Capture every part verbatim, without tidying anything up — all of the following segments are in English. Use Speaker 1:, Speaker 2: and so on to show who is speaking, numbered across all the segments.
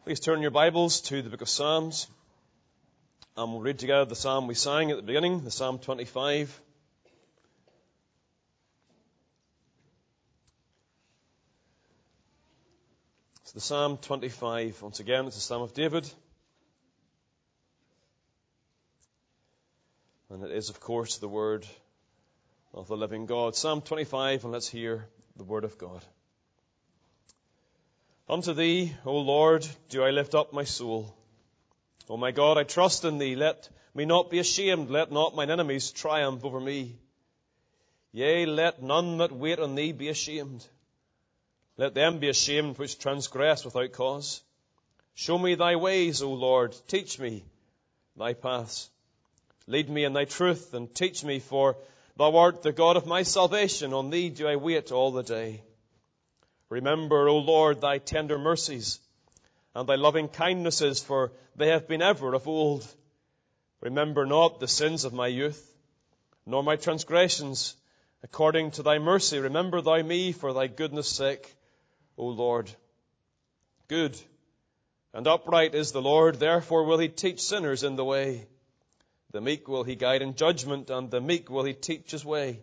Speaker 1: Please turn your Bibles to the book of Psalms, and we'll read together the psalm we sang at the beginning, the Psalm twenty-five. It's the Psalm twenty-five. Once again, it's the Psalm of David. And it is, of course, the word of the living God. Psalm twenty-five, and let's hear the word of God. Unto thee, O Lord, do I lift up my soul. O my God, I trust in thee. Let me not be ashamed. Let not mine enemies triumph over me. Yea, let none that wait on thee be ashamed. Let them be ashamed which transgress without cause. Show me thy ways, O Lord. Teach me thy paths. Lead me in thy truth and teach me, for thou art the God of my salvation. On thee do I wait all the day. Remember, O Lord, thy tender mercies and thy loving kindnesses, for they have been ever of old. Remember not the sins of my youth, nor my transgressions. According to thy mercy, remember thou me for thy goodness' sake, O Lord. Good and upright is the Lord, therefore will he teach sinners in the way. The meek will he guide in judgment, and the meek will he teach his way.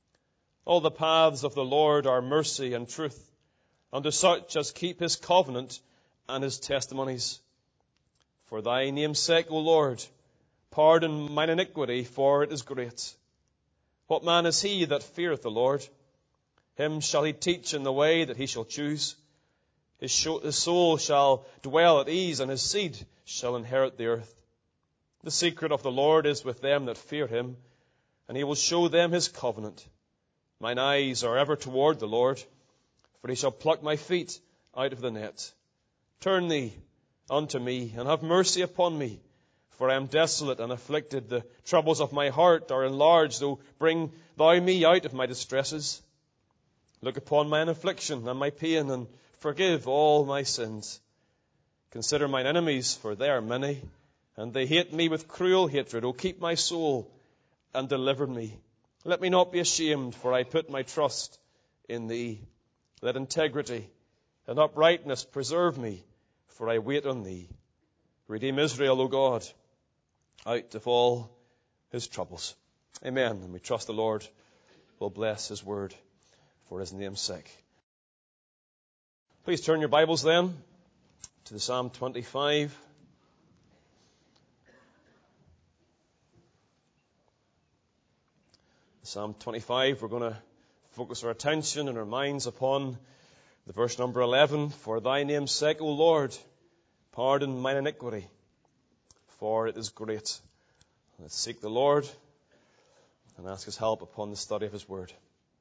Speaker 1: All the paths of the Lord are mercy and truth, unto such as keep his covenant and his testimonies. For thy name's sake, O Lord, pardon mine iniquity, for it is great. What man is he that feareth the Lord? Him shall he teach in the way that he shall choose. His soul shall dwell at ease, and his seed shall inherit the earth. The secret of the Lord is with them that fear him, and he will show them his covenant. Mine eyes are ever toward the Lord, for he shall pluck my feet out of the net. Turn thee unto me, and have mercy upon me, for I am desolate and afflicted. The troubles of my heart are enlarged, O bring thou me out of my distresses. Look upon mine affliction and my pain, and forgive all my sins. Consider mine enemies, for they are many, and they hate me with cruel hatred. O keep my soul, and deliver me. Let me not be ashamed, for I put my trust in thee. Let integrity and uprightness preserve me, for I wait on thee. Redeem Israel, O God, out of all his troubles. Amen. And we trust the Lord will bless his word for his name's sake. Please turn your Bibles then to the Psalm twenty-five. Psalm twenty-five, we're going to focus our attention and our minds upon the verse number eleven. For thy name's sake, O Lord, pardon mine iniquity, for it is great. Let's seek the Lord and ask his help upon the study of his word.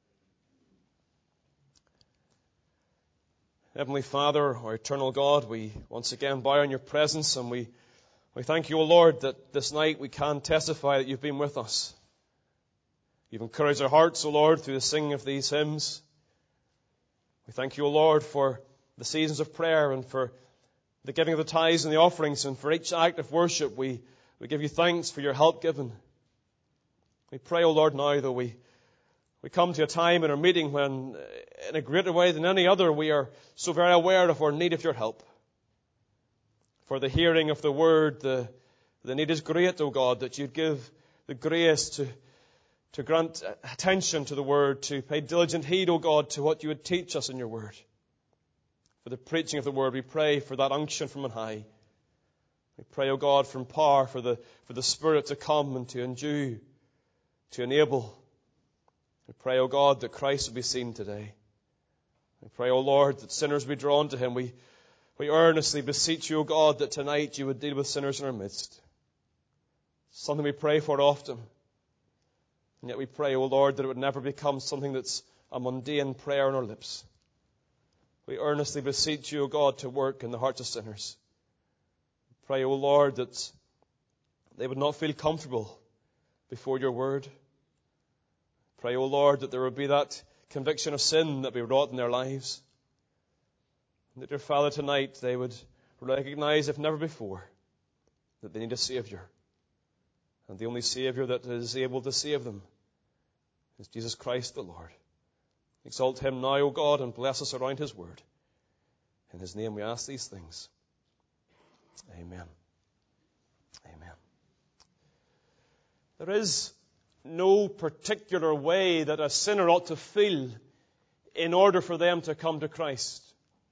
Speaker 1: Heavenly Father, our eternal God, we once again bow in your presence, and we, we thank you, O Lord, that this night we can testify that you've been with us. You've encouraged our hearts, O Lord, through the singing of these hymns. We thank you, O Lord, for the seasons of prayer and for the giving of the tithes and the offerings, and for each act of worship. We, we give you thanks for your help given. We pray, O Lord, now that we, we come to a time in our meeting when, in a greater way than any other, we are so very aware of our need of your help. For the hearing of the word, the, the need is great, O God, that you'd give the grace to to grant attention to the word, to pay diligent heed, O God, to what you would teach us in your word. For the preaching of the word, we pray for that unction from on high. We pray, O God, from power, for the, for the Spirit to come and to endue, to enable. We pray, O God, that Christ will be seen today. We pray, O Lord, that sinners be drawn to him. We, we earnestly beseech you, O God, that tonight you would deal with sinners in our midst. Something we pray for often. And yet we pray, O Lord, that it would never become something that's a mundane prayer on our lips. We earnestly beseech you, O God, to work in the hearts of sinners. We pray, O Lord, that they would not feel comfortable before your word. Pray, O Lord, that there would be that conviction of sin that be wrought in their lives. And that, dear Father, tonight they would recognize, if never before, that they need a Savior. And the only Savior that is able to save them is Jesus Christ the Lord. Exalt him now, O God, and bless us around his word. In his name we ask these things. Amen. Amen. There is no particular way that a sinner ought to feel in order for them to come to Christ.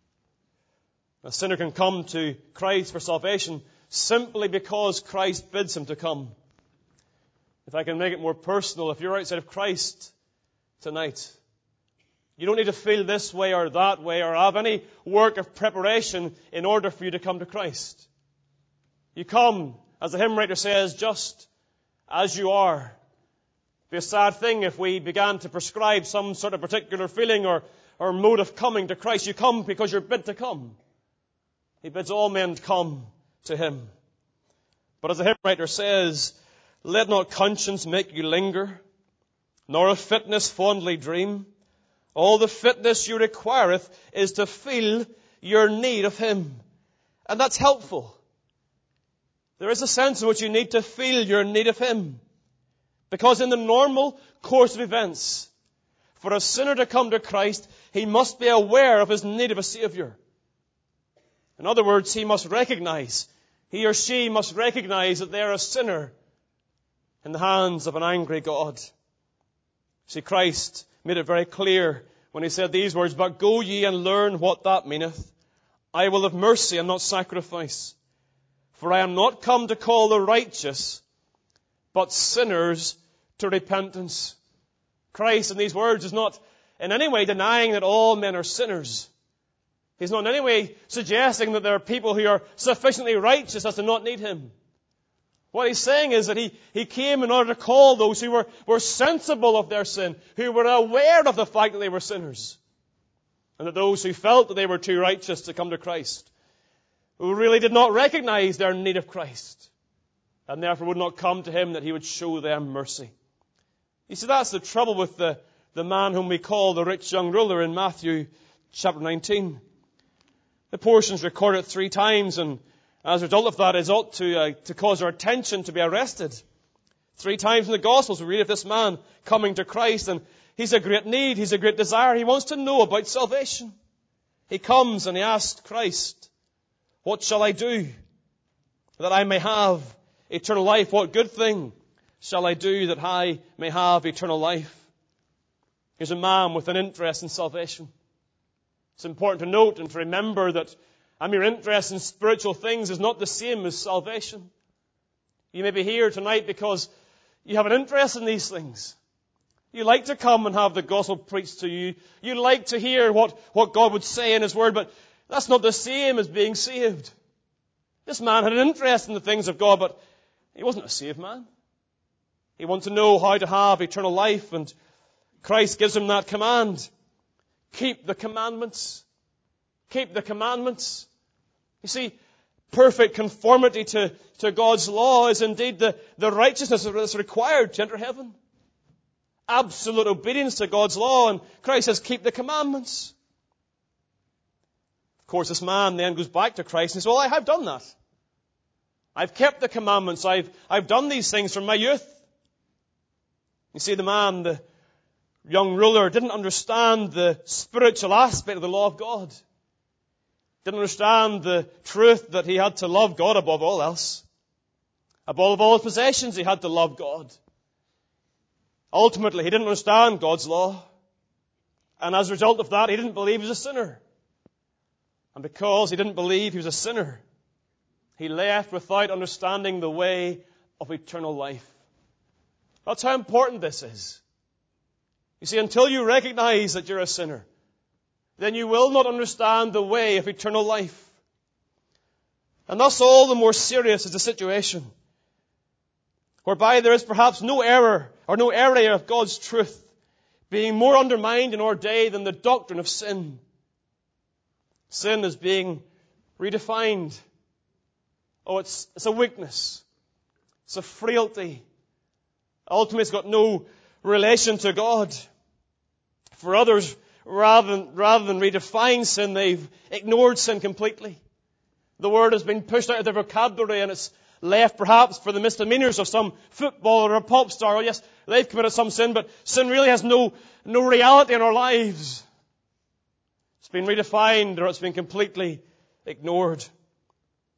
Speaker 1: A sinner can come to Christ for salvation simply because Christ bids him to come. If I can make it more personal, if you're outside of Christ tonight, you don't need to feel this way or that way or have any work of preparation in order for you to come to Christ. You come, as the hymn writer says, just as you are. It'd be a sad thing if we began to prescribe some sort of particular feeling or, or mode of coming to Christ. You come because you're bid to come. He bids all men come to Him. But as the hymn writer says, let not conscience make you linger, nor of fitness fondly dream. All the fitness you requireth is to feel your need of Him. And that's helpful. There is a sense in which you need to feel your need of Him. Because in the normal course of events, for a sinner to come to Christ, he must be aware of his need of a Savior. In other words, he must recognize, he or she must recognize that they are a sinner in the hands of an angry God. See, Christ made it very clear when He said these words, but go ye and learn what that meaneth. I will have mercy and not sacrifice. For I am not come to call the righteous, but sinners to repentance. Christ in these words is not in any way denying that all men are sinners. He's not in any way suggesting that there are people who are sufficiently righteous as to not need Him. What He's saying is that He, he came in order to call those who were, were sensible of their sin, who were aware of the fact that they were sinners, and that those who felt that they were too righteous to come to Christ, who really did not recognize their need of Christ, and therefore would not come to Him that He would show them mercy. You see, that's the trouble with the, the man whom we call the rich young ruler in Matthew chapter nineteen. The portion's recorded three times, and as a result of that, it ought to, uh, to cause our attention to be arrested. Three times in the Gospels we read of this man coming to Christ, and he's a great need, he's a great desire. He wants to know about salvation. He comes and he asks Christ, what shall I do that I may have eternal life? What good thing shall I do that I may have eternal life? Here's a man with an interest in salvation. It's important to note and to remember that a mere interest in spiritual things is not the same as salvation. You may be here tonight because you have an interest in these things. You like to come and have the gospel preached to you. You like to hear what, what God would say in His Word, but that's not the same as being saved. This man had an interest in the things of God, but he wasn't a saved man. He wanted to know how to have eternal life, and Christ gives him that command. Keep the commandments. Keep the commandments. You see, perfect conformity to, to God's law is indeed the, the righteousness that's required to enter heaven. Absolute obedience to God's law, and Christ says, keep the commandments. Of course, this man then goes back to Christ and says, well, I have done that. I've kept the commandments. I've, I've done these things from my youth. You see, the man, the young ruler, didn't understand the spiritual aspect of the law of God. Didn't understand the truth that he had to love God above all else. Above all his possessions, he had to love God. Ultimately, he didn't understand God's law. And as a result of that, he didn't believe he was a sinner. And because he didn't believe he was a sinner, he left without understanding the way of eternal life. That's how important this is. You see, until you recognize that you're a sinner, then you will not understand the way of eternal life. And thus all the more serious is the situation whereby there is perhaps no error or no area of God's truth being more undermined in our day than the doctrine of sin. Sin is being redefined. Oh, it's, it's a weakness. It's a frailty. Ultimately, it's got no relation to God. For others, rather than, rather than redefine sin, they've ignored sin completely. The word has been pushed out of their vocabulary, and it's left perhaps for the misdemeanors of some footballer or a pop star. Oh yes, they've committed some sin, but sin really has no, no reality in our lives. It's been redefined, or it's been completely ignored.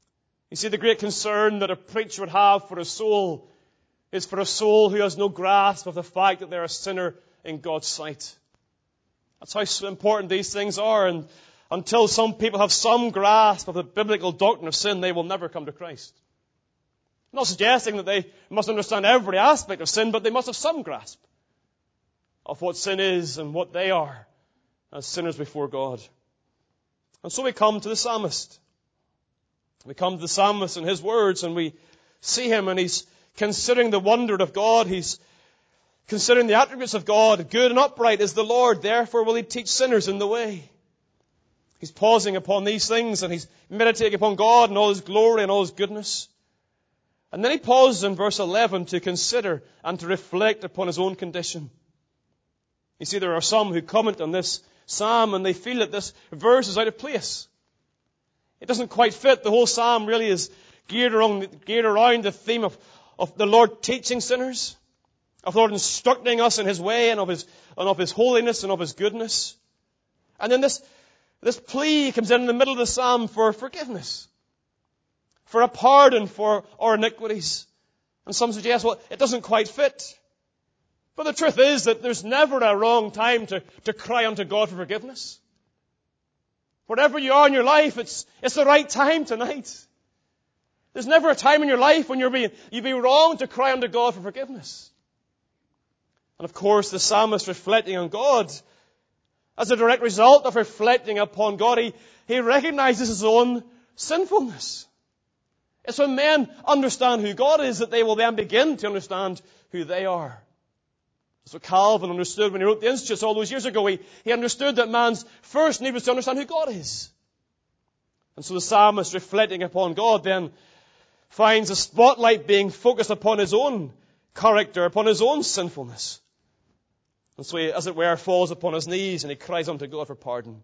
Speaker 1: You see, the great concern that a preacher would have for a soul is for a soul who has no grasp of the fact that they're a sinner in God's sight. That's how important these things are. And until some people have some grasp of the biblical doctrine of sin, they will never come to Christ. I'm not suggesting that they must understand every aspect of sin, but they must have some grasp of what sin is and what they are as sinners before God. And so we come to the psalmist. We come to the psalmist and his words, and we see him, and he's considering the wonder of God. He's considering the attributes of God. Good and upright is the Lord, therefore will he teach sinners in the way. He's pausing upon these things, and he's meditating upon God and all his glory and all his goodness. And then he pauses in verse eleven to consider and to reflect upon his own condition. You see, there are some who comment on this psalm and they feel that this verse is out of place. It doesn't quite fit. The whole psalm really is geared around, geared around the theme of, of the Lord teaching sinners, of the Lord instructing us in his way and of his, and of his holiness and of his goodness. And then this, this plea comes in in the middle of the psalm for forgiveness, for a pardon for our iniquities. And some suggest, well, it doesn't quite fit. But the truth is that there's never a wrong time to, to cry unto God for forgiveness. Whatever you are in your life, it's, it's the right time tonight. There's never a time in your life when you're being, you'd be wrong to cry unto God for forgiveness. And of course, the psalmist reflecting on God, as a direct result of reflecting upon God, he, he recognizes his own sinfulness. It's when men understand who God is that they will then begin to understand who they are. That's what Calvin understood when he wrote the Institutes all those years ago. He, he understood that man's first need was to understand who God is. And so the psalmist, reflecting upon God, then finds a spotlight being focused upon his own character, upon his own sinfulness. And so he, as it were, falls upon his knees and he cries unto God for pardon.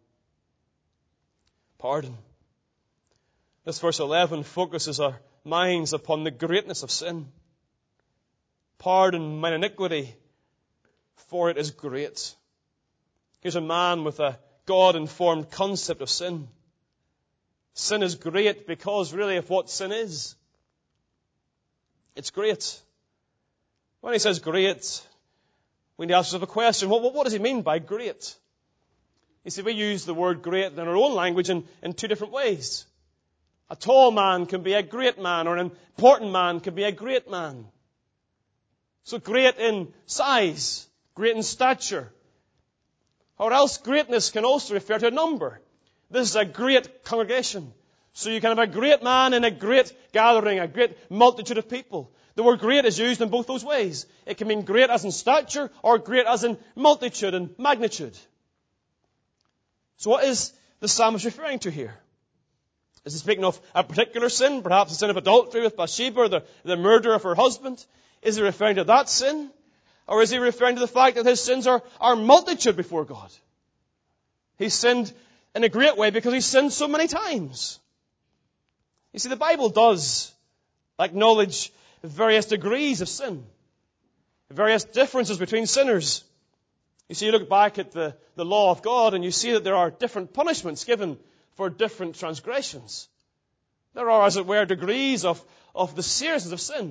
Speaker 1: Pardon. This verse eleven focuses our minds upon the greatness of sin. Pardon mine iniquity, for it is great. Here's a man with a God-informed concept of sin. Sin is great because really of what sin is. It's great. When he says great, we need to ask ourselves a question. What, what does he mean by great? You see, we use the word great in our own language in, in two different ways. A tall man can be a great man, or an important man can be a great man. So great in size, great in stature. Or else greatness can also refer to a number. This is a great congregation. So you can have a great man in a great gathering, a great multitude of people. The word great is used in both those ways. It can mean great as in stature or great as in multitude and magnitude. So what is the psalmist referring to here? Is he speaking of a particular sin, perhaps the sin of adultery with Bathsheba, or the, the murder of her husband? Is he referring to that sin? Or is he referring to the fact that his sins are, are multitude before God? He's sinned in a great way because he's sinned so many times. You see, the Bible does acknowledge various degrees of sin, various differences between sinners. You see, you look back at the, the law of God and you see that there are different punishments given for different transgressions. There are, as it were, degrees of, of the seriousness of sin.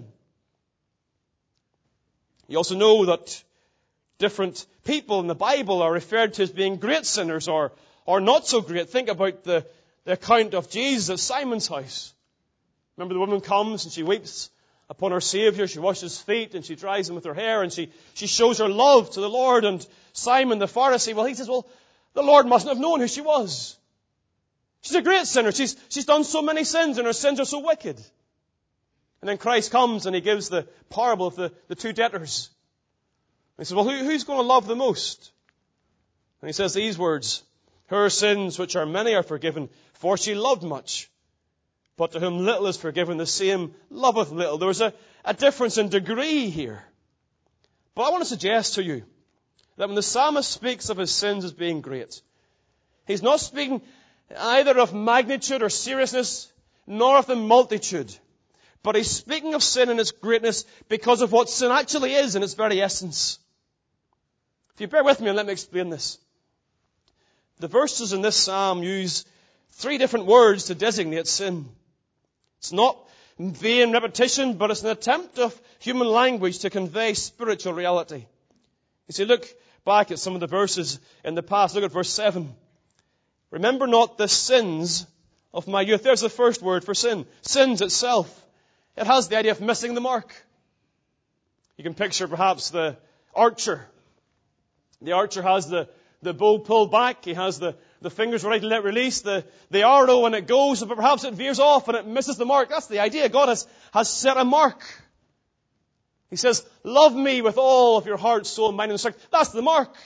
Speaker 1: You also know that different people in the Bible are referred to as being great sinners or, or not so great. Think about the, the account of Jesus at Simon's house. Remember, the woman comes and she weeps upon her Savior. She washes his feet and she dries them with her hair and she, she shows her love to the Lord. And Simon the Pharisee, well, he says, well, the Lord mustn't have known who she was. She's a great sinner. She's, she's done so many sins and her sins are so wicked. And then Christ comes and he gives the parable of the, the two debtors. And he says, well, who, who's going to love the most? And he says these words, her sins, which are many, are forgiven, for she loved much. But to whom little is forgiven, the same loveth little. There's a, a difference in degree here. But I want to suggest to you that when the psalmist speaks of his sins as being great, he's not speaking either of magnitude or seriousness, nor of the multitude. But he's speaking of sin and its greatness because of what sin actually is in its very essence. If you bear with me and let me explain this. The verses in this psalm use three different words to designate sin. It's not vain repetition, but it's an attempt of human language to convey spiritual reality. You see, look back at some of the verses in the past. Look at verse seven. Remember not the sins of my youth. There's the first word for sin. Sins itself. It has the idea of missing the mark. You can picture perhaps the archer. The archer has the, the bow pulled back. He has the, the fingers ready to let release the, the arrow, and it goes, but perhaps it veers off and it misses the mark. That's the idea. God has, has set a mark. He says, love me with all of your heart, soul, mind, and strength. That's the mark.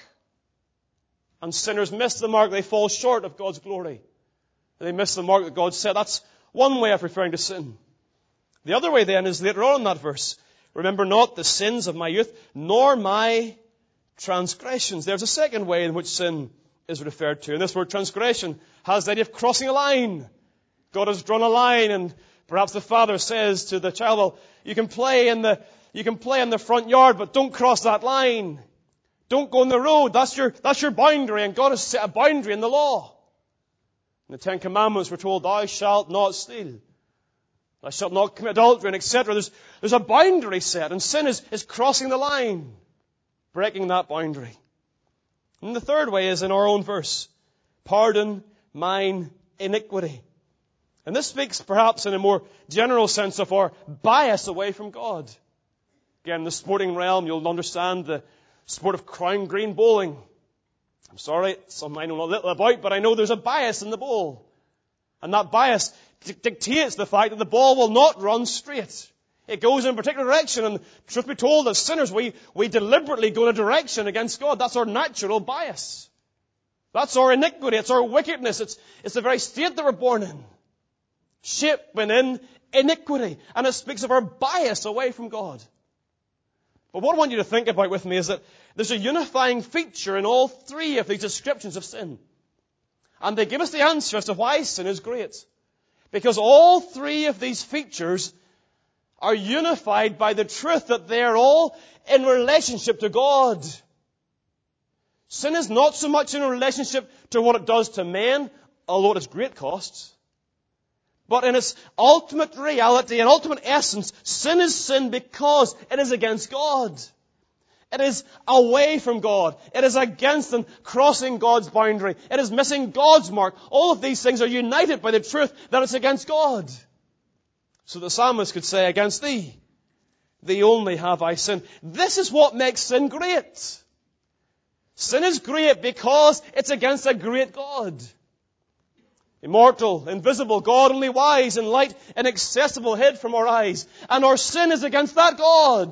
Speaker 1: And sinners miss the mark. They fall short of God's glory. They miss the mark that God set. That's one way of referring to sin. The other way then is later on in that verse. Remember not the sins of my youth, nor my transgressions. There's a second way in which sin is referred to. And this word transgression has the idea of crossing a line. God has drawn a line, and perhaps the father says to the child, well, you can play in the, you can play in the front yard, but don't cross that line. Don't go on the road. That's your, that's your boundary. And God has set a boundary in the law. In the Ten Commandments, we're told, thou shalt not steal. Thou shalt not commit adultery, and et cetera. There's, there's a boundary set, and sin is, is crossing the line, breaking that boundary. And the third way is in our own verse. Pardon mine iniquity. And this speaks perhaps in a more general sense of our bias away from God. Again, in the sporting realm, you'll understand the sport of crown green bowling. I'm sorry, it's something I know a little about, but I know there's a bias in the bowl. And that bias d- dictates the fact that the ball will not run straight. It goes in a particular direction, and truth be told, as sinners, we, we deliberately go in a direction against God. That's our natural bias. That's our iniquity. It's our wickedness. It's, it's the very state that we're born in. Shaped in iniquity. And it speaks of our bias away from God. But what I want you to think about with me is that there's a unifying feature in all three of these descriptions of sin. And they give us the answer as to why sin is great. Because all three of these features are unified by the truth that they are all in relationship to God. Sin is not so much in relationship to what it does to men, although it has great costs. But in its ultimate reality and ultimate essence, sin is sin because it is against God. It is away from God. It is against and crossing God's boundary. It is missing God's mark. All of these things are united by the truth that it's against God. So the psalmist could say, against thee, thee only have I sinned. This is what makes sin great. Sin is great because it's against a great God. Immortal, invisible, God only wise and light, inaccessible, hid from our eyes. And our sin is against that God.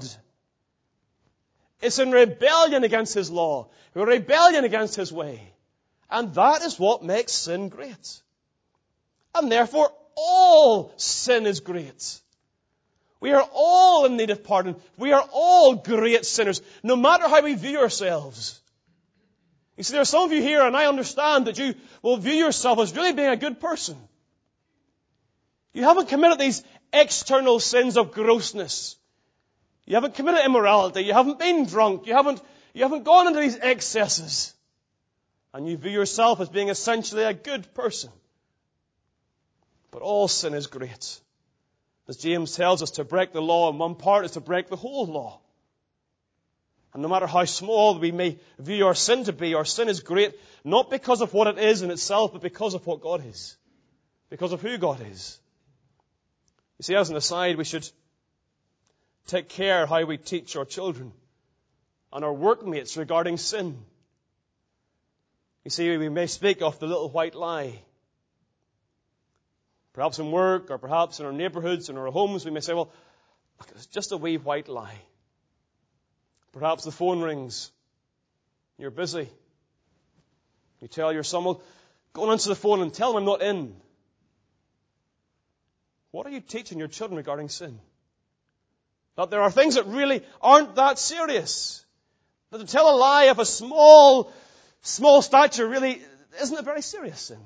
Speaker 1: It's in rebellion against His law. Rebellion against His way. And that is what makes sin great. And therefore, all sin is great. We are all in need of pardon. We are all great sinners, no matter how we view ourselves. You see, there are some of you here, and I understand that you will view yourself as really being a good person. You haven't committed these external sins of grossness. You haven't committed immorality. You haven't been drunk. You haven't, you haven't gone into these excesses. And you view yourself as being essentially a good person. But all sin is great. As James tells us, to break the law in one part is to break the whole law. And no matter how small we may view our sin to be, our sin is great, not because of what it is in itself, but because of what God is. Because of who God is. You see, as an aside, we should take care how we teach our children and our workmates regarding sin. You see, we may speak of the little white lie. Perhaps in work, or perhaps in our neighborhoods, in our homes, we may say, well, look, it's just a wee white lie. Perhaps the phone rings. You're busy. You tell your son, well, go and answer the phone and tell him I'm not in. What are you teaching your children regarding sin? That there are things that really aren't that serious. That to tell a lie of a small, small stature really isn't a very serious sin.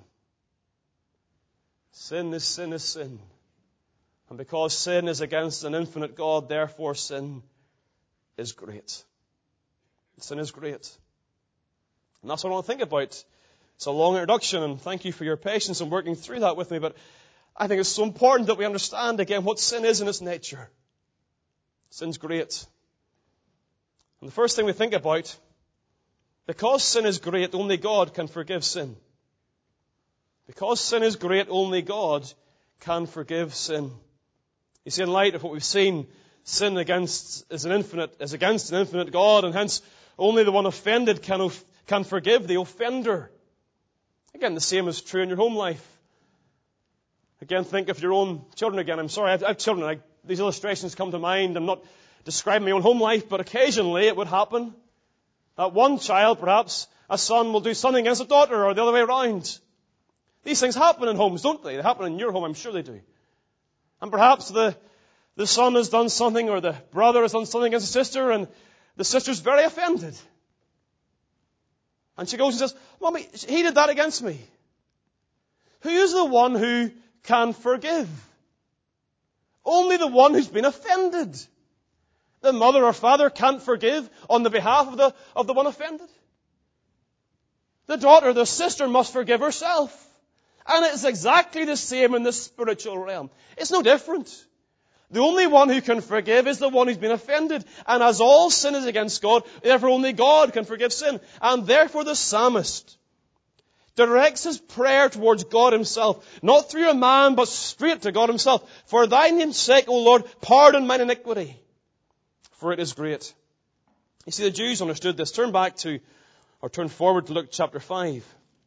Speaker 1: Sin is sin is sin. And because sin is against an infinite God, therefore sin is great. Sin is great. And that's what I want to think about. It's a long introduction, and thank you for your patience in working through that with me, but I think it's so important that we understand again what sin is in its nature. Sin's great. And the first thing we think about, because sin is great, only God can forgive sin. Because sin is great, only God can forgive sin. You see, in light of what we've seen, sin against is an infinite is against an infinite God, and hence only the one offended can of, can forgive the offender. Again, the same is true in your home life. Again, think of your own children again. I'm sorry, I have, I have children. I, these illustrations come to mind. I'm not describing my own home life, but occasionally it would happen that one child, perhaps a son, will do something against a daughter, or the other way around. These things happen in homes, don't they? They happen in your home, I'm sure they do. And perhaps the, the son has done something, or the brother has done something against the sister, and the sister's very offended. And she goes and says, Mommy, he did that against me. Who is the one who can forgive? Only the one who's been offended. The mother or father can't forgive on the behalf of the, of the one offended. The daughter, the sister must forgive herself. And it's exactly the same in the spiritual realm. It's no different. The only one who can forgive is the one who's been offended. And as all sin is against God, therefore only God can forgive sin. And therefore the psalmist directs his prayer towards God himself, not through a man, but straight to God himself. For thy name's sake, O Lord, pardon mine iniquity, for it is great. You see, the Jews understood this. Turn back to, or turn forward to Luke chapter five.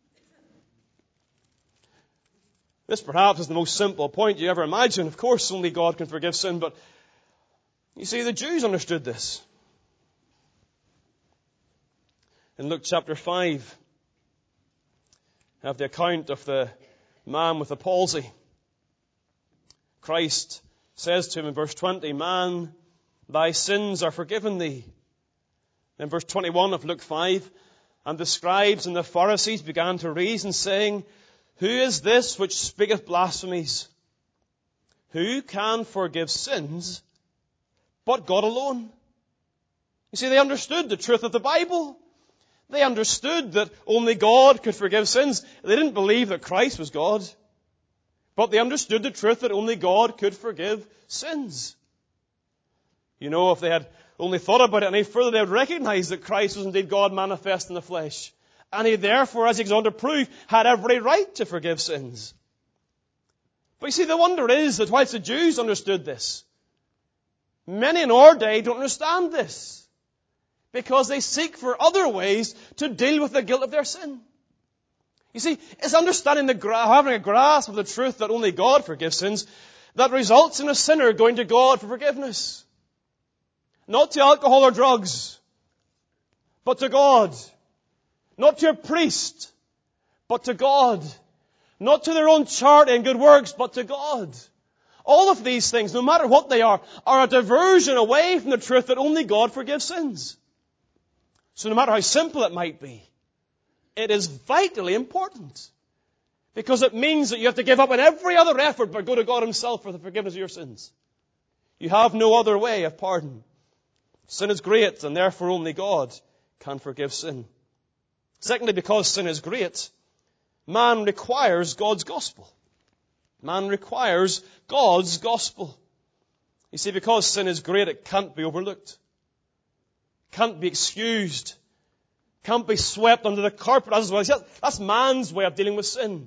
Speaker 1: This perhaps is the most simple point you ever imagine. Of course, only God can forgive sin, but you see, the Jews understood this. In Luke chapter five, I have the account of the man with the palsy. Christ says to him in verse twenty, Man, thy sins are forgiven thee. In verse twenty-one of Luke five, and the scribes and the Pharisees began to reason, saying, Who is this which speaketh blasphemies? Who can forgive sins but God alone? You see, they understood the truth of the Bible. They understood that only God could forgive sins. They didn't believe that Christ was God. But they understood the truth that only God could forgive sins. You know, if they had only thought about it any further, they would recognize that Christ was indeed God manifest in the flesh. And he therefore, as he goes on to prove, had every right to forgive sins. But you see, the wonder is that whilst the Jews understood this, many in our day don't understand this. Because they seek for other ways to deal with the guilt of their sin. You see, it's understanding the, having a grasp of the truth that only God forgives sins that results in a sinner going to God for forgiveness. Not to alcohol or drugs, but to God. Not to a priest, but to God. Not to their own charity and good works, but to God. All of these things, no matter what they are, are a diversion away from the truth that only God forgives sins. So no matter how simple it might be, it is vitally important. Because it means that you have to give up on every other effort but go to God himself for the forgiveness of your sins. You have no other way of pardon. Sin is great, and therefore only God can forgive sin. Secondly, because sin is great, man requires God's gospel. Man requires God's gospel. You see, because sin is great, it can't be overlooked. Can't be excused. Can't be swept under the carpet as well. That's man's way of dealing with sin.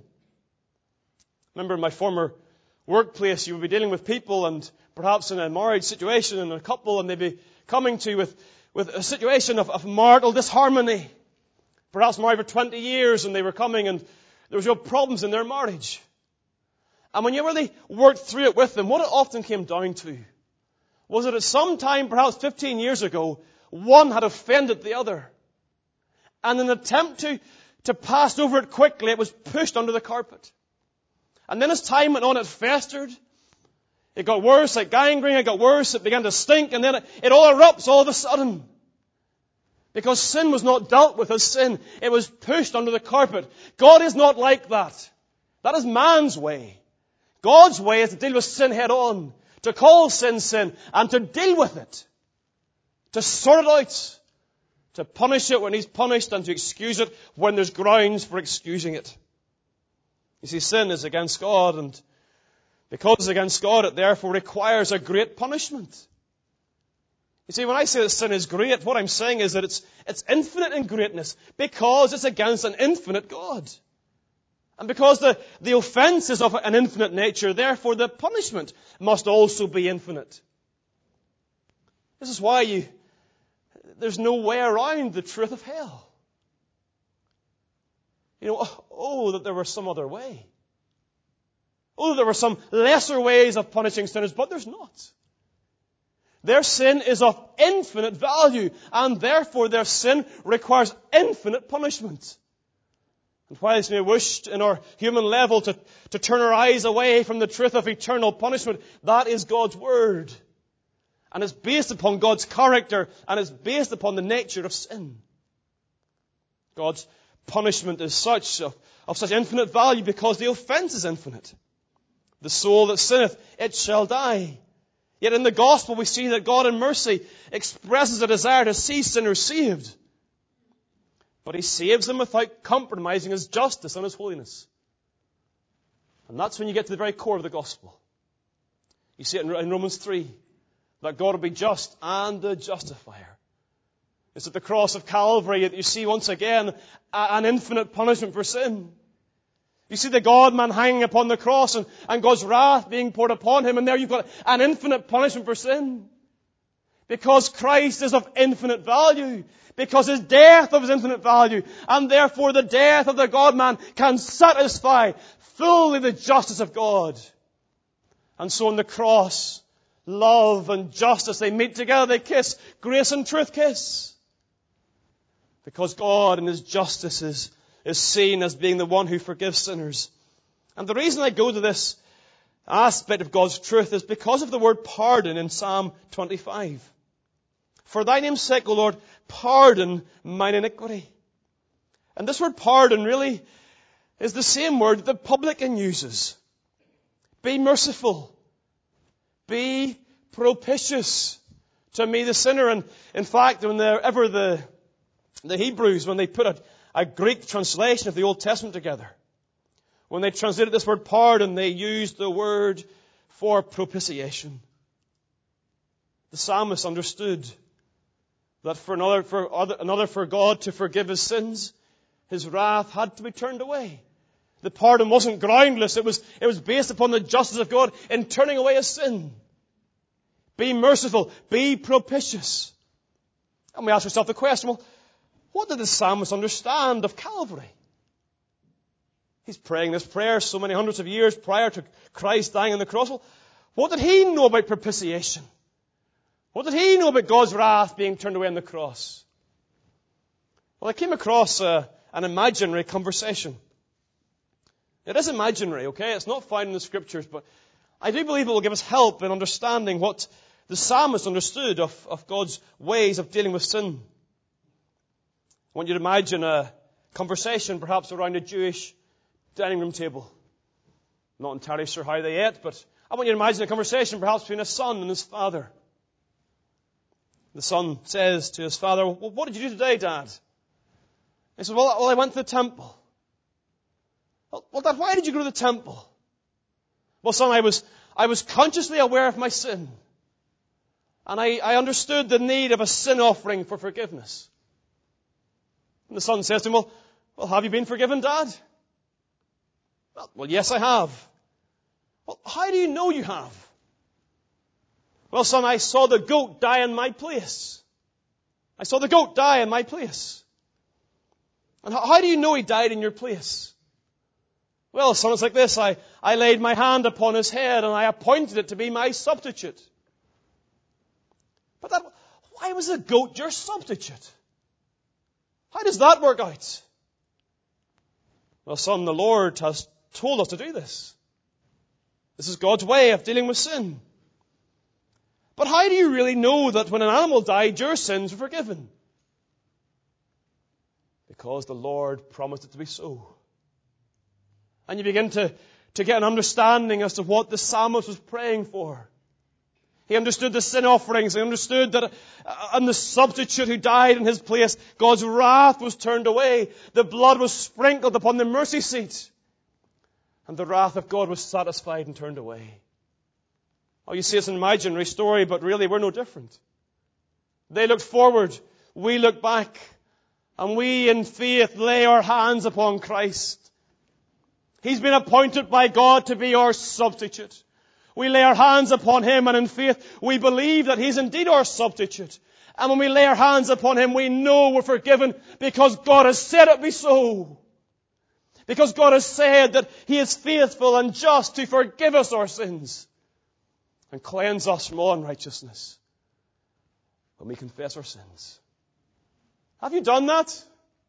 Speaker 1: Remember in my former workplace, you would be dealing with people and perhaps in a marriage situation and a couple, and they'd be coming to you with, with a situation of, of marital disharmony. Perhaps married for twenty years, and they were coming and there was real problems in their marriage. And when you really worked through it with them, what it often came down to was that at some time, perhaps fifteen years ago, one had offended the other. And in an attempt to, to pass over it quickly, it was pushed under the carpet. And then as time went on, it festered. It got worse, like gangrene, it got worse, it began to stink, and then it, it all erupts all of a sudden. Because sin was not dealt with as sin. It was pushed under the carpet. God is not like that. That is man's way. God's way is to deal with sin head on. To call sin sin, and to deal with it. To sort it out. To punish it when he's punished, and to excuse it when there's grounds for excusing it. You see, sin is against God, and Because it's against God, it therefore requires a great punishment. You see, when I say that sin is great, what I'm saying is that it's, it's infinite in greatness because it's against an infinite God. And because the, the offense is of an infinite nature, therefore the punishment must also be infinite. This is why you, there's no way around the truth of hell. You know, oh, that there were some other way. Oh, there were some lesser ways of punishing sinners, but there's not. Their sin is of infinite value, and therefore their sin requires infinite punishment. And whilst we wish in our human level to, to turn our eyes away from the truth of eternal punishment, that is God's Word. And it's based upon God's character, and it's based upon the nature of sin. God's punishment is such, of, of such infinite value because the offense is infinite. The soul that sinneth, it shall die. Yet in the gospel we see that God in mercy expresses a desire to see sinners saved. But He saves them without compromising His justice and His holiness. And that's when you get to the very core of the gospel. You see it in Romans three, that God will be just and the justifier. It's at the cross of Calvary that you see once again an infinite punishment for sin. You see the God-man hanging upon the cross and, and God's wrath being poured upon Him, and there you've got an infinite punishment for sin. Because Christ is of infinite value. Because His death of His infinite value. And therefore the death of the God-man can satisfy fully the justice of God. And so on the cross, love and justice, they meet together, they kiss. Grace and truth kiss. Because God in His justice is is seen as being the one who forgives sinners. And the reason I go to this aspect of God's truth is because of the word pardon in Psalm twenty-five. For thy name's sake, O Lord, pardon mine iniquity. And this word pardon really is the same word that the publican uses. Be merciful. Be propitious to me, the sinner. And in fact, whenever the, the Hebrews, when they put a A Greek translation of the Old Testament together, when they translated this word pardon, they used the word for propitiation. The psalmist understood that for another, for other, another for God to forgive his sins, his wrath had to be turned away. The pardon wasn't groundless. It was, it was based upon the justice of God in turning away his sin. Be merciful. Be propitious. And we ask ourselves the question, well, what did the psalmist understand of Calvary? He's praying this prayer so many hundreds of years prior to Christ dying on the cross. Well, what did he know about propitiation? What did he know about God's wrath being turned away on the cross? Well, I came across uh, an imaginary conversation. It is imaginary, okay? It's not found in the Scriptures, but I do believe it will give us help in understanding what the psalmist understood of, of God's ways of dealing with sin. I want you to imagine a conversation perhaps around a Jewish dining room table. I'm not entirely sure how they ate, but I want you to imagine a conversation perhaps between a son and his father. The son says to his father, well, what did you do today, Dad? He says, well, well I went to the temple. Well, well, Dad, why did you go to the temple? Well, son, I was, I was consciously aware of my sin. And I, I understood the need of a sin offering for forgiveness. And the son says to him, well, well, have you been forgiven, Dad? Well, well, yes, I have. Well, how do you know you have? Well, son, I saw the goat die in my place. I saw the goat die in my place. And how, how do you know he died in your place? Well, son, it's like this. I, I laid my hand upon his head and I appointed it to be my substitute. But that, why was the goat your substitute? How does that work out? Well, son, the Lord has told us to do this. This is God's way of dealing with sin. But how do you really know that when an animal died, your sins were forgiven? Because the Lord promised it to be so. And you begin to, to get an understanding as to what the psalmist was praying for. He understood the sin offerings. He understood that on the substitute who died in his place, God's wrath was turned away. The blood was sprinkled upon the mercy seat. And the wrath of God was satisfied and turned away. Oh, you see, it's an imaginary story, but really we're no different. They looked forward, we look back, and we in faith lay our hands upon Christ. He's been appointed by God to be our substitute. We lay our hands upon Him, and in faith we believe that He's indeed our substitute. And when we lay our hands upon Him, we know we're forgiven because God has said it be so. Because God has said that He is faithful and just to forgive us our sins and cleanse us from all unrighteousness when we confess our sins. Have you done that?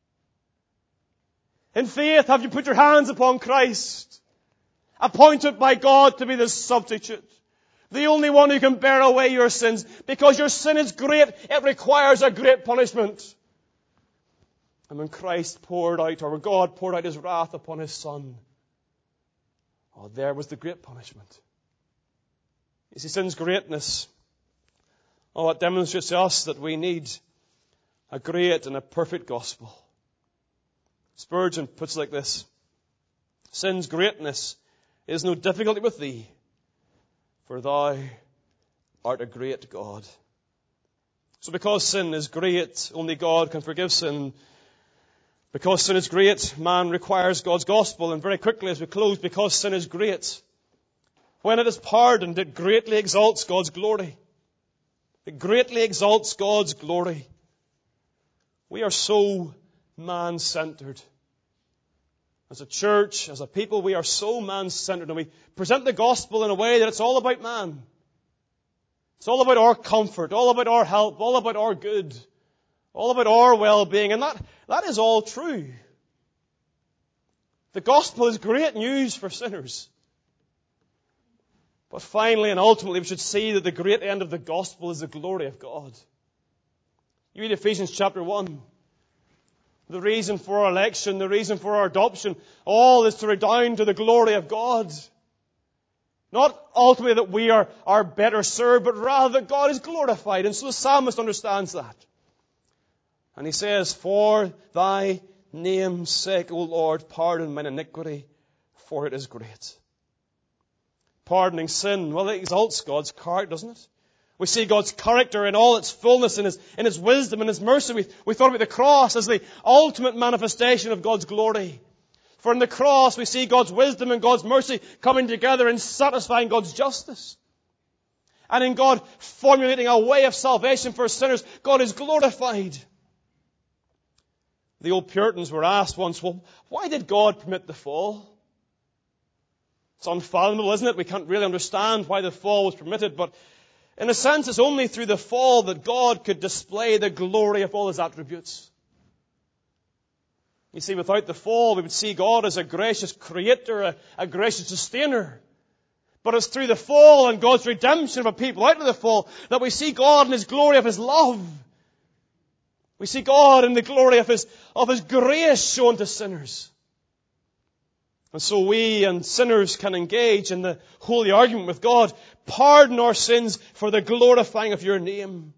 Speaker 1: In faith, have you put your hands upon Christ, appointed by God to be the substitute, the only one who can bear away your sins? Because your sin is great, it requires a great punishment. And when Christ poured out, or when God poured out His wrath upon His Son, oh, there was the great punishment. You see, sin's greatness, oh, it demonstrates to us that we need a great and a perfect gospel. Spurgeon puts it like this: sin's greatness is no difficulty with thee, for thou art a great God. So because sin is great, only God can forgive sin. Because sin is great, man requires God's gospel. And very quickly as we close, because sin is great, when it is pardoned, it greatly exalts God's glory. It greatly exalts God's glory. We are so man-centered. As a church, as a people, we are so man-centered, and we present the gospel in a way that it's all about man. It's all about our comfort, all about our help, all about our good, all about our well-being, and that, that is all true. The gospel is great news for sinners. But finally and ultimately we should see that the great end of the gospel is the glory of God. You read Ephesians chapter one. The reason for our election, the reason for our adoption, all is to redound to the glory of God. Not ultimately that we are, are better served, but rather that God is glorified. And so the psalmist understands that. And he says, for thy name's sake, O Lord, pardon mine iniquity, for it is great. Pardoning sin, well, it exalts God's character, doesn't it? We see God's character in all its fullness, in His, in His wisdom and His mercy. We, we thought about the cross as the ultimate manifestation of God's glory. For in the cross we see God's wisdom and God's mercy coming together and satisfying God's justice. And in God formulating a way of salvation for sinners, God is glorified. The old Puritans were asked once, well, why did God permit the fall? It's unfathomable, isn't it? We can't really understand why the fall was permitted, but in a sense, it's only through the fall that God could display the glory of all His attributes. You see, without the fall, we would see God as a gracious creator, a, a gracious sustainer. But it's through the fall and God's redemption of a people out of the fall that we see God in His glory of His love. We see God in the glory of His, of His grace shown to sinners. And so we and sinners can engage in the holy argument with God. Pardon our sins for the glorifying of your name.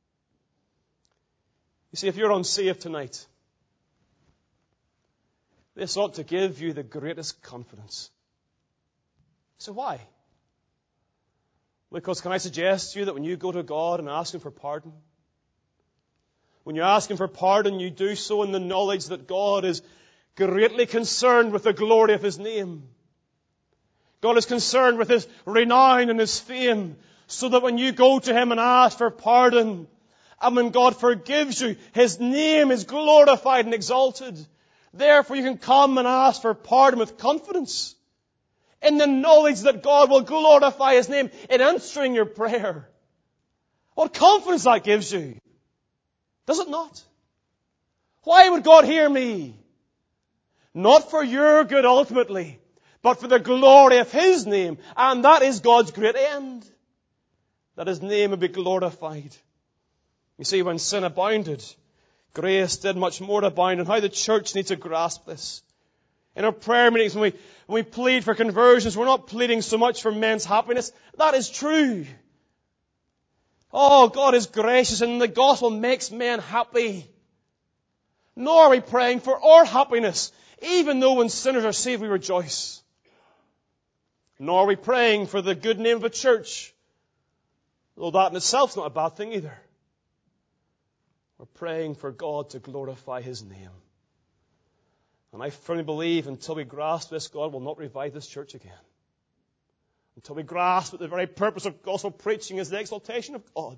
Speaker 1: You see, if you're unsaved tonight, this ought to give you the greatest confidence. So why? Because can I suggest to you that when you go to God and ask Him for pardon, when you ask Him for pardon, you do so in the knowledge that God is greatly concerned with the glory of His name. God is concerned with His renown and His fame, so that when you go to Him and ask for pardon, and when God forgives you, His name is glorified and exalted. Therefore you can come and ask for pardon with confidence, in the knowledge that God will glorify His name in answering your prayer. What confidence that gives you. Does it not? Why would God hear me? Not for your good ultimately, but for the glory of His name. And that is God's great end. That His name would be glorified. You see, when sin abounded, grace did much more to abound. And how the church needs to grasp this. In our prayer meetings, when we, when we plead for conversions, we're not pleading so much for men's happiness. That is true. Oh, God is gracious and the gospel makes men happy. Nor are we praying for our happiness. Even though when sinners are saved, we rejoice. Nor are we praying for the good name of a church, though that in itself is not a bad thing either. We're praying for God to glorify His name. And I firmly believe until we grasp this, God will not revive this church again. Until we grasp that the very purpose of gospel preaching is the exaltation of God.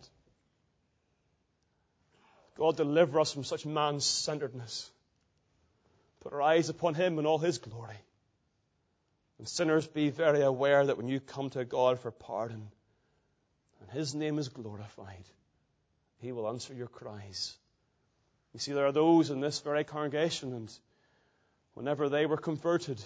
Speaker 1: God, deliver us from such man-centeredness. Put our eyes upon Him in all His glory. And sinners, be very aware that when you come to God for pardon, and His name is glorified, He will answer your cries. You see, there are those in this very congregation, and whenever they were converted,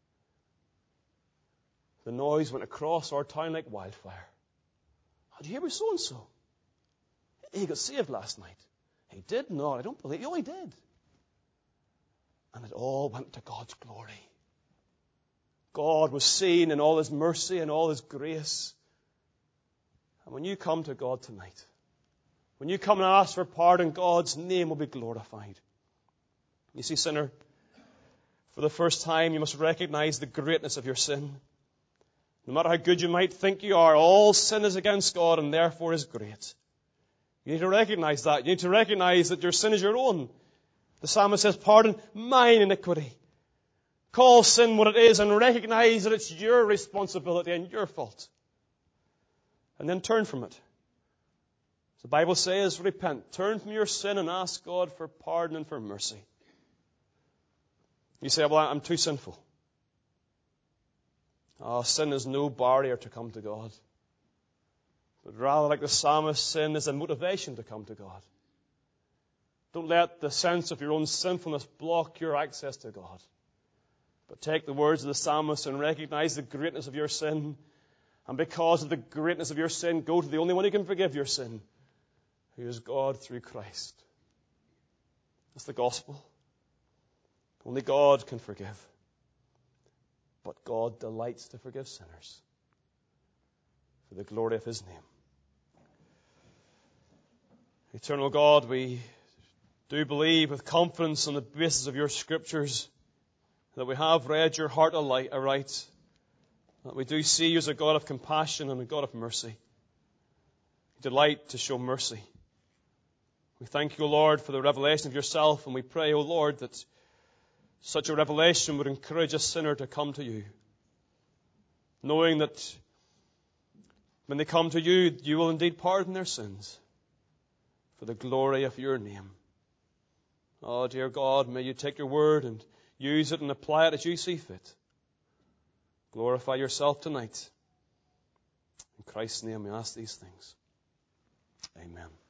Speaker 1: the noise went across our town like wildfire. Oh, did you hear about so-and-so? He got saved last night. He did not. I don't believe. Oh, he did. And it all went to God's glory. God was seen in all His mercy and all His grace. And when you come to God tonight, when you come and ask for pardon, God's name will be glorified. You see, sinner, for the first time you must recognize the greatness of your sin. No matter how good you might think you are, all sin is against God and therefore is great. You need to recognize that. You need to recognize that your sin is your own. The psalmist says, pardon mine iniquity. Call sin what it is and recognize that it's your responsibility and your fault. And then turn from it. The Bible says, repent. Turn from your sin and ask God for pardon and for mercy. You say, well, I'm too sinful. Oh, sin is no barrier to come to God. But rather, like the psalmist, sin is a motivation to come to God. Don't let the sense of your own sinfulness block your access to God. But take the words of the psalmist and recognize the greatness of your sin. And because of the greatness of your sin, go to the only one who can forgive your sin, who is God through Christ. That's the gospel. Only God can forgive. But God delights to forgive sinners for the glory of His name. Eternal God, we do believe with confidence on the basis of your scriptures that we have read your heart aright, that we do see you as a God of compassion and a God of mercy. You delight to show mercy. We thank you, O Lord, for the revelation of yourself, and we pray, O Lord, that such a revelation would encourage a sinner to come to you, knowing that when they come to you, you will indeed pardon their sins for the glory of your name. Oh, dear God, may you take your word and use it and apply it as you see fit. Glorify yourself tonight. In Christ's name we ask these things. Amen.